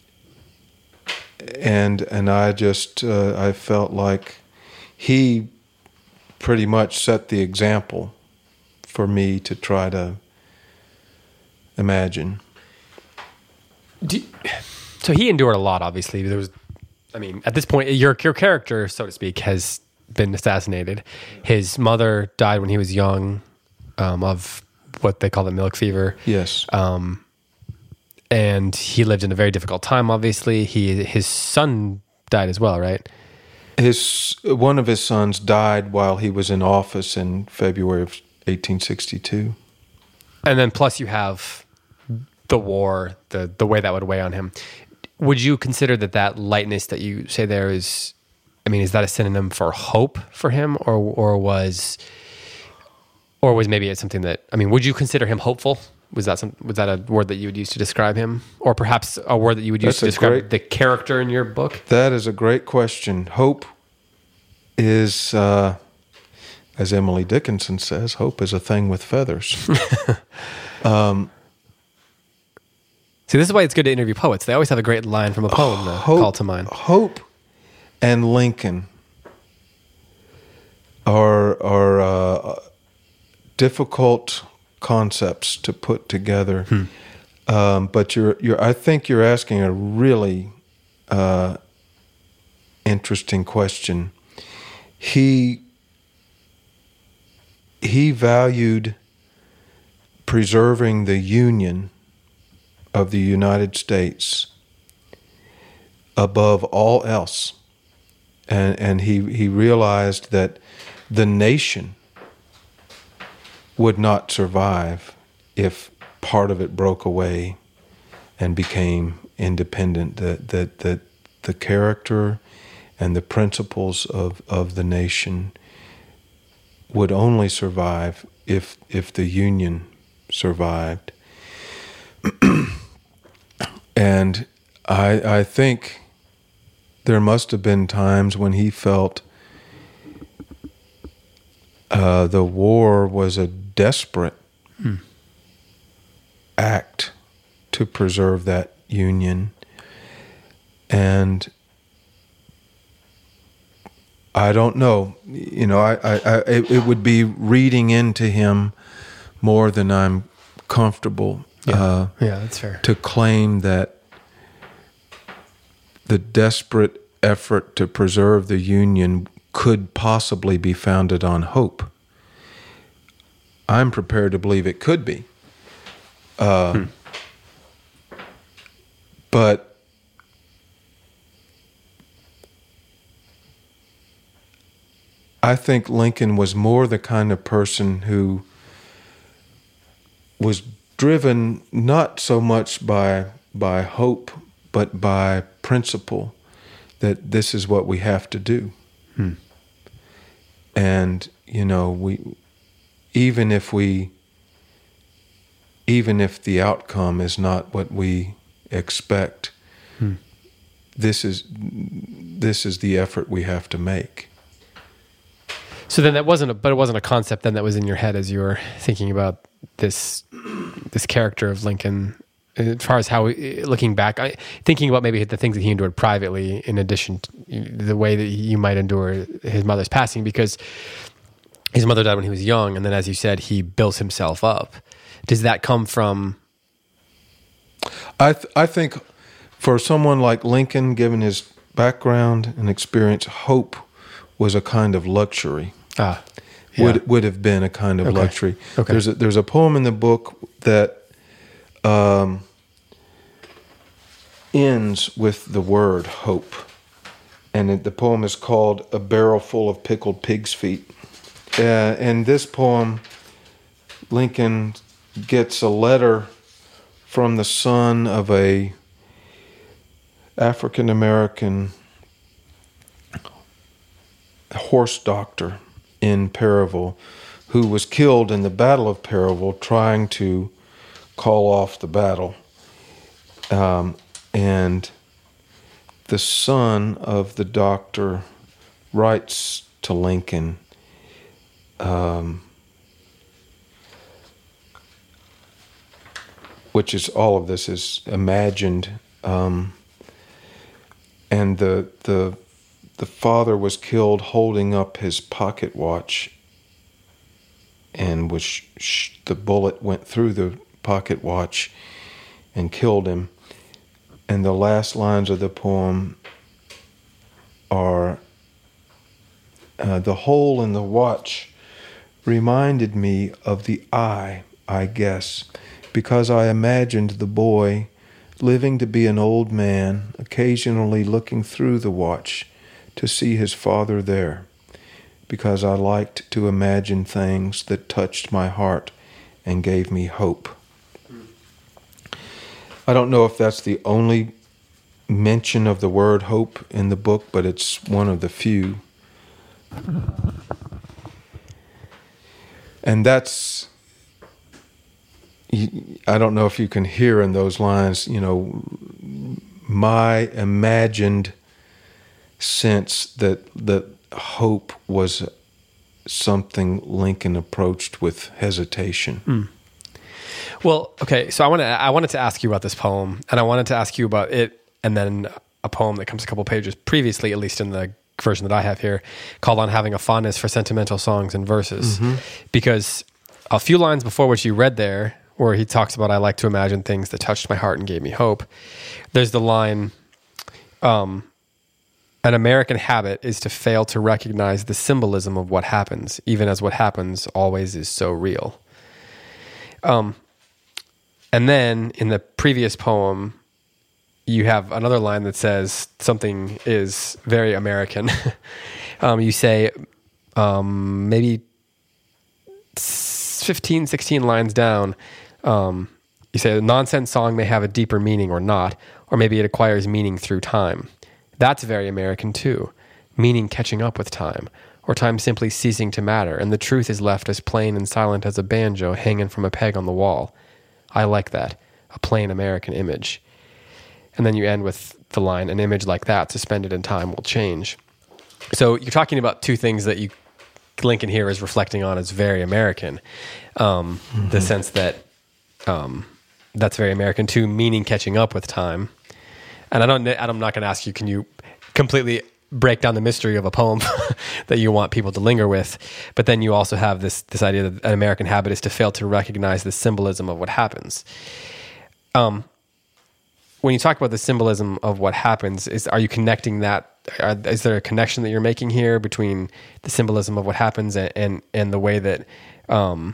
and and I just uh, I felt like he pretty much set the example for me to try to imagine.
Do, so he endured a lot, obviously. There was, I mean, at this point, your your character, so to speak, has been assassinated. His mother died when he was young um, of what they call the milk fever.
Yes.
Um, and he lived in a very difficult time, obviously. He His son died as well, right?
His one of his sons died while he was in office in February of eighteen sixty-two.
And then plus you have the war, the the way that would weigh on him. Would you consider that that lightness that you say there is, I mean, is that a synonym for hope for him, or or was, or was maybe it's something that, I mean, would you consider him hopeful? Was that some, was that a word that you would use to describe him, or perhaps a word that you would use
That's
to describe
great,
the character in your book?
That is a great question. Hope is, uh, as Emily Dickinson says, hope is a thing with feathers. um,
See, this is why it's good to interview poets. They always have a great line from a poem to
hope,
call to mind.
Hope and Lincoln are are uh, difficult concepts to put together, hmm. um, but you're you're. I think you're asking a really uh, interesting question. He he valued preserving the Union of the United States above all else, and and he he realized that the nation would not survive if part of it broke away and became independent. That that that the character and the principles of, of the nation would only survive if if the Union survived. And I I think there must have been times when he felt uh, the war was a desperate hmm. act to preserve that union. And I don't know, you know, I, I, I it would be reading into him more than I'm comfortable.
Yeah,
uh,
yeah, that's fair.
To claim that the desperate effort to preserve the Union could possibly be founded on hope. I'm prepared to believe it could be. Uh, hmm. But I think Lincoln was more the kind of person who was driven not so much by by hope, but by principle, that this is what we have to do. Hmm. And, you know, we even if we even if the outcome is not what we expect, hmm. this is this is the effort we have to make.
So then that wasn't a, but it wasn't a concept then that was in your head as you were thinking about this, this character of Lincoln, as far as how, looking back, I, thinking about maybe the things that he endured privately in addition to the way that you might endure his mother's passing, because his mother died when he was young. And then, as you said, he builds himself up. Does that come from?
I, th- I think for someone like Lincoln, given his background and experience, hope was a kind of luxury.
Ah, yeah.
Would would have been a kind of
okay.
luxury.
Okay.
There's a, there's a poem in the book that um, ends with the word hope, and it, the poem is called "A Barrel Full of Pickled Pig's Feet." Uh, in this poem, Lincoln gets a letter from the son of a African American horse doctor in Perryville, who was killed in the Battle of Perryville trying to call off the battle. Um, and the son of the doctor writes to Lincoln, um, which is, all of this is imagined, um, and the the the father was killed holding up his pocket watch, and was sh- sh- the bullet went through the pocket watch and killed him. And the last lines of the poem are, uh, the hole in the watch reminded me of the eye, I guess, because I imagined the boy living to be an old man, occasionally looking through the watch to see his father there, because I liked to imagine things that touched my heart and gave me hope. I don't know if that's the only mention of the word hope in the book, but it's one of the few. And that's, I don't know if you can hear in those lines, you know, my imagined sense that that hope was something Lincoln approached with hesitation.
Mm. Well, okay, so I want to I wanted to ask you about this poem, and I wanted to ask you about it, and then a poem that comes a couple pages previously, at least in the version that I have here, called On Having a Fondness for Sentimental Songs and Verses. Mm-hmm. Because a few lines before what you read there, where he talks about, I like to imagine things that touched my heart and gave me hope, there's the line, um, an American habit is to fail to recognize the symbolism of what happens, even as what happens always is so real. Um, and then in the previous poem, you have another line that says something is very American. um, you say, um, maybe fifteen, sixteen lines down, um, you say a nonsense song may have a deeper meaning or not, or maybe it acquires meaning through time. That's very American too, meaning catching up with time, or time simply ceasing to matter, and the truth is left as plain and silent as a banjo hanging from a peg on the wall. I like that, a plain American image. And then you end with the line, an image like that suspended in time will change. So you're talking about two things that you, Lincoln here is reflecting on as very American. Um, mm-hmm. The sense that um, that's very American too, meaning catching up with time. And I don't, I'm not going to ask you, can you completely break down the mystery of a poem that you want people to linger with? But then you also have this this idea that an American habit is to fail to recognize the symbolism of what happens. Um, when you talk about the symbolism of what happens, is are you connecting that? Are, is there a connection that you're making here between the symbolism of what happens and and, and the way that um,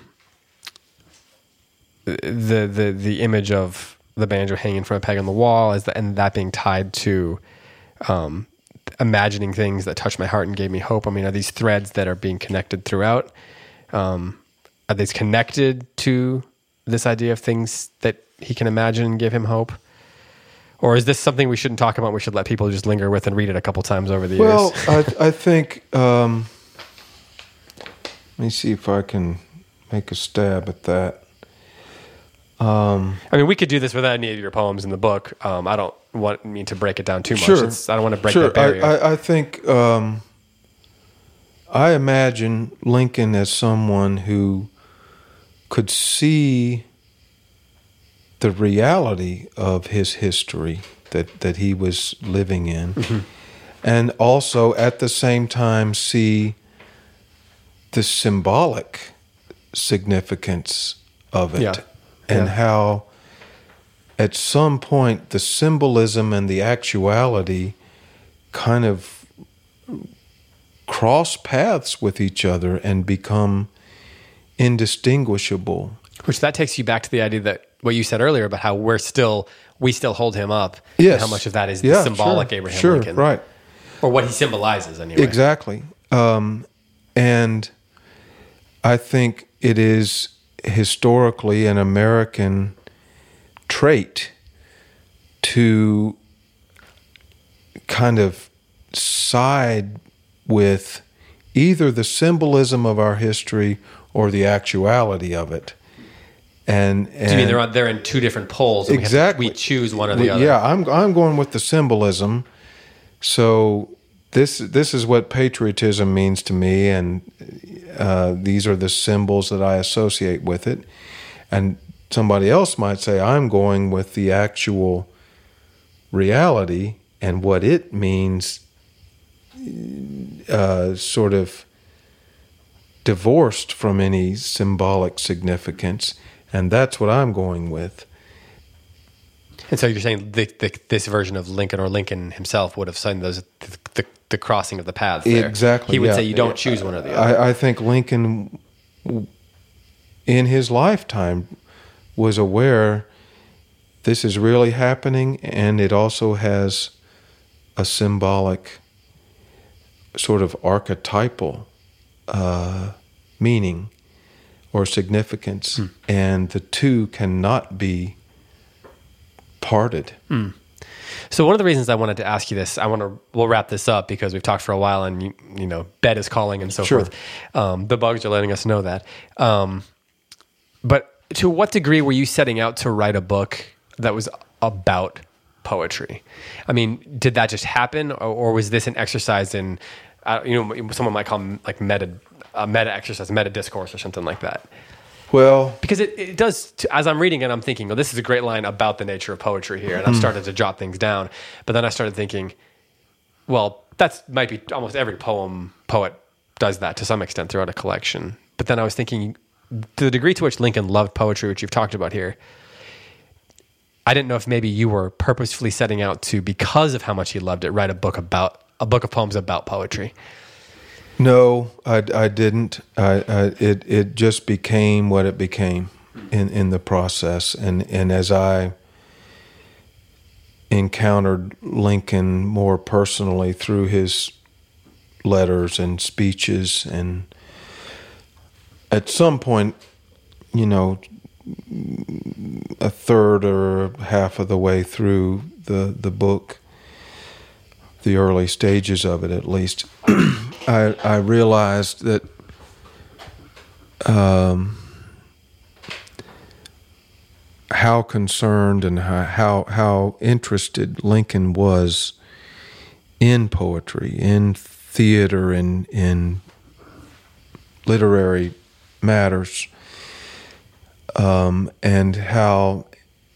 the the the image of the banjo hanging from a peg on the wall, is that, and that being tied to um, imagining things that touched my heart and gave me hope? I mean, are these threads that are being connected throughout? Um, are these connected to this idea of things that he can imagine and give him hope? Or is this something we shouldn't talk about? We should let people just linger with and read it a couple times over the
well,
years?
Well, I, I think, um, let me see if I can make a stab at that. Um,
I mean, we could do this without any of your poems in the book. Um, I don't want me to break it down too much.
Sure,
it's, I don't want to break
sure.
that barrier.
I, I, I think um, I imagine Lincoln as someone who could see the reality of his history that, that he was living in, mm-hmm. and also at the same time see the symbolic significance of it, yeah. and yeah. how at some point the symbolism and the actuality kind of cross paths with each other and become indistinguishable.
Which that takes you back to the idea that what you said earlier about how we're still, we still hold him up.
Yes.
And how much of that is
yeah,
the symbolic
sure,
Abraham
sure,
Lincoln.
Right.
Or what he symbolizes anyway.
Exactly. Um, and I think it is historically an American trait to kind of side with either the symbolism of our history or the actuality of it. And, and
Do you mean they're on, they're in two different poles? And
exactly.
We, have to, we choose one or the
we,
other.
Yeah, I'm I'm going with the symbolism. So this this is what patriotism means to me, and uh, these are the symbols that I associate with it. And somebody else might say I'm going with the actual reality and what it means, uh, sort of divorced from any symbolic significance. And that's what I'm going with.
And so you're saying the, the, this version of Lincoln, or Lincoln himself, would have signed those the, the, the crossing of the paths there.
Exactly.
He would
yeah.
say you don't choose one or the other.
I, I think Lincoln, in his lifetime, was aware this is really happening, and it also has a symbolic, sort of archetypal uh, meaning or significance, hmm. and the two cannot be parted.
Hmm. So one of the reasons I wanted to ask you this, I want to, we'll wrap this up because we've talked for a while, and you, you know, bed is calling and so
sure.
forth. Um, the bugs are letting us know that. Um, but to what degree were you setting out to write a book that was about poetry? I mean, did that just happen, or, or was this an exercise in, uh, you know, someone might call them like meta, a meta exercise, meta discourse, or something like that?
Well,
because it, it does, as I'm reading it, I'm thinking, oh, this is a great line about the nature of poetry here. And mm-hmm. I've started to jot things down. But then I started thinking, well, that might be almost every poem, poet does that to some extent throughout a collection. But then I was thinking, to the degree to which Lincoln loved poetry, which you've talked about here, I didn't know if maybe you were purposefully setting out to, because of how much he loved it, write a book about, a book of poems about poetry.
No, I, I didn't. I, I, it it just became what it became in, in the process. And, and as I encountered Lincoln more personally through his letters and speeches, and at some point, you know, a third or half of the way through the, the book, the early stages of it at least, I, I realized that um, how concerned and how how interested Lincoln was in poetry, in theater, in in literary matters, um, and how,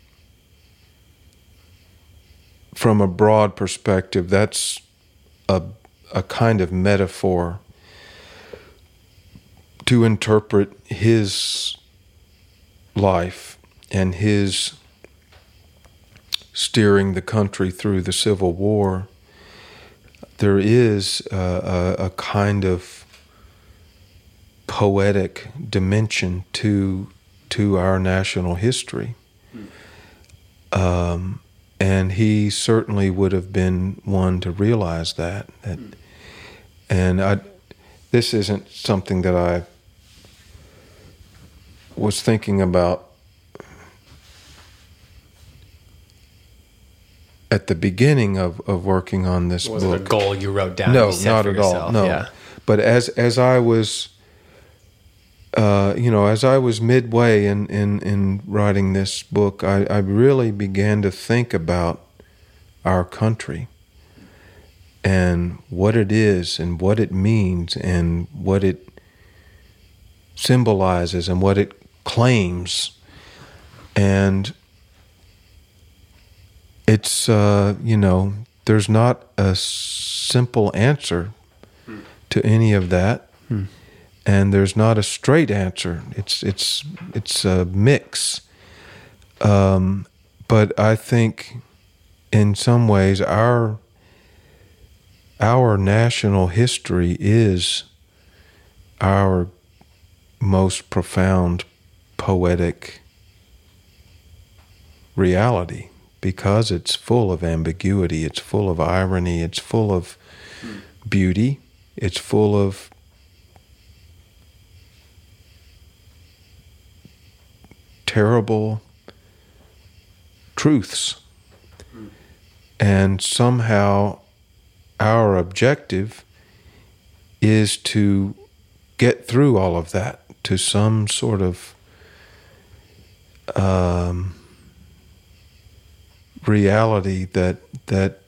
from a broad perspective, that's a a kind of metaphor to interpret his life and his steering the country through the Civil War. There is a, a, a kind of poetic dimension to to our national history. Um, and he certainly would have been one to realize that. that and I, this isn't something that I was thinking about at the beginning of, of working on this book.
Was it a goal you wrote down?
No,
you set
not
for
at
yourself?
all. No,
yeah.
But as as I was, uh, you know, as I was midway in, in, in writing this book, I, I really began to think about our country and what it is and what it means and what it symbolizes and what it claims. And it's, uh, you know, there's not a simple answer hmm. to any of that. Hmm. And there's not a straight answer. It's it's it's a mix. Um, but I think in some ways our our national history is our most profound poetic reality, because it's full of ambiguity, it's full of irony, it's full of beauty, it's full of terrible truths. And somehow our objective is to get through all of that to some sort of um, reality that that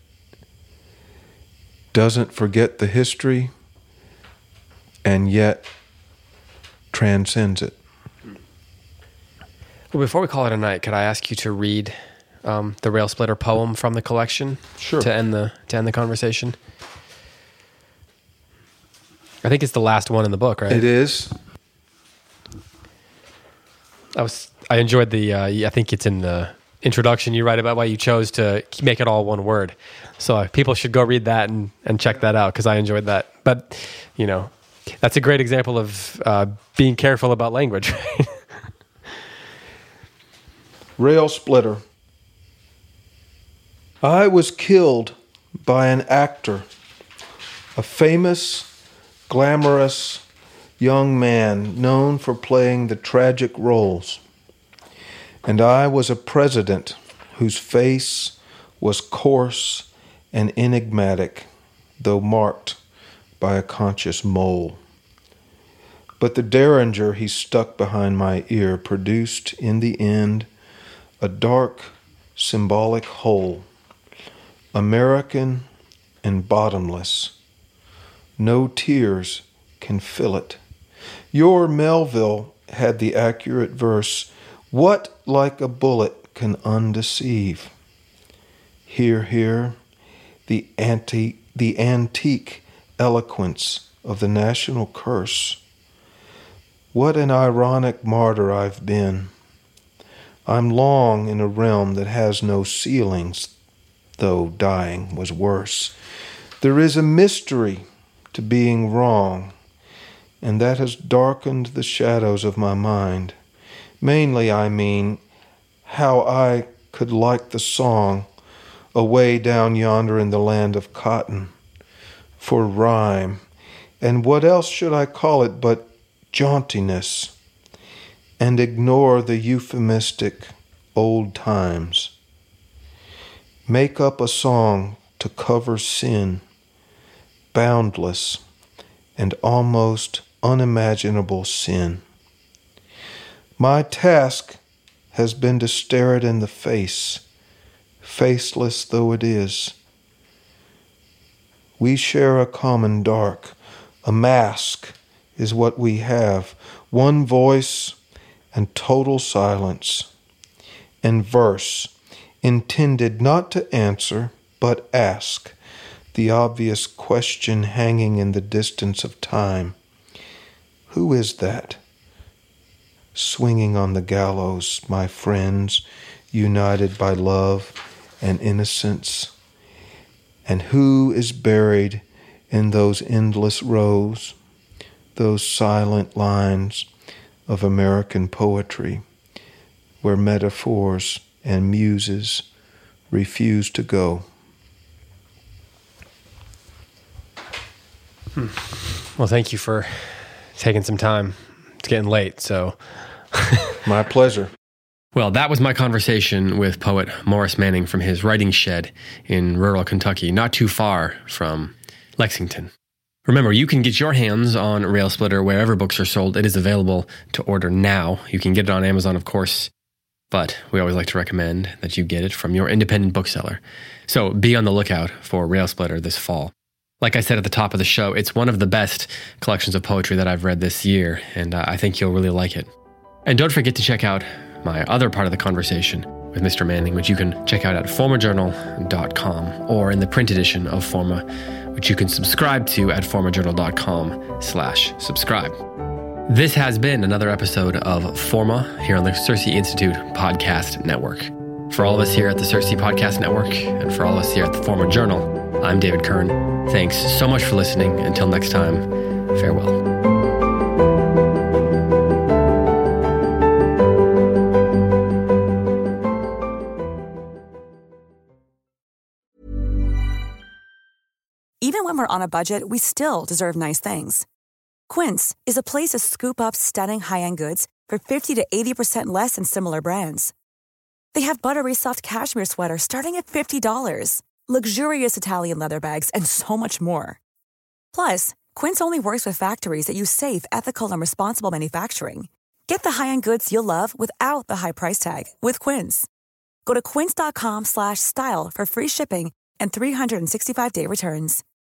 doesn't forget the history and yet transcends it.
Well, before we call it a night, could I ask you to read um, the Rail Splitter poem from the collection?
Sure.
To end the to end the conversation. I think it's the last one in the book, right?
It is.
I was. I enjoyed the. Uh, I think it's in the introduction. You write about why you chose to make it all one word. So uh, people should go read that and, and check that out, because I enjoyed that. But you know, that's a great example of uh, being careful about language. Right?
Rail Splitter. I was killed by an actor, a famous, glamorous young man known for playing the tragic roles. And I was a president whose face was coarse and enigmatic, though marked by a conscious mole. But the derringer he stuck behind my ear produced, in the end, a dark, symbolic hole, American and bottomless. No tears can fill it. Your Melville had the accurate verse, "What like a bullet can undeceive?" Hear, hear, the anti, the antique eloquence of the national curse. What an ironic martyr I've been. I'm long in a realm that has no ceilings, though dying was worse. There is a mystery to being wrong, and that has darkened the shadows of my mind. Mainly, I mean, how I could like the song away down yonder in the land of cotton, for rhyme, and what else should I call it but jauntiness, and ignore the euphemistic old times. Make up a song to cover sin, boundless and almost unimaginable sin. My task has been to stare it in the face, faceless though it is. We share a common dark. A mask is what we have, one voice and total silence, and verse intended not to answer but ask, the obvious question hanging in the distance of time. Who is that? Swinging on the gallows, my friends, united by love and innocence. And who is buried in those endless rows, those silent lines of American poetry, where metaphors and muses refuse to go?
Hmm. Well, thank you for taking some time. It's getting late, so...
My pleasure.
Well, that was my conversation with poet Morris Manning from his writing shed in rural Kentucky, not too far from Lexington. Remember, you can get your hands on Rail Splitter wherever books are sold. It is available to order now. You can get it on Amazon, of course, but we always like to recommend that you get it from your independent bookseller. So be on the lookout for Rail Splitter this fall. Like I said at the top of the show, it's one of the best collections of poetry that I've read this year, and uh, I think you'll really like it. And don't forget to check out my other part of the conversation with Mister Manning, which you can check out at forma journal dot com or in the print edition of Forma, which you can subscribe to at forma journal dot com slash subscribe. This has been another episode of Forma here on the CiRCE Institute Podcast Network. For all of us here at the CiRCE Podcast Network and for all of us here at the Forma Journal, I'm David Kern. Thanks so much for listening. Until next time, farewell.
Even when we're on a budget, we still deserve nice things. Quince is a place to scoop up stunning high-end goods for fifty to eighty percent less than similar brands. They have buttery soft cashmere sweaters starting at fifty dollars, luxurious Italian leather bags, and so much more. Plus, Quince only works with factories that use safe, ethical, and responsible manufacturing. Get the high-end goods you'll love without the high price tag with Quince. Go to quince dot com slash style for free shipping and three sixty-five day returns.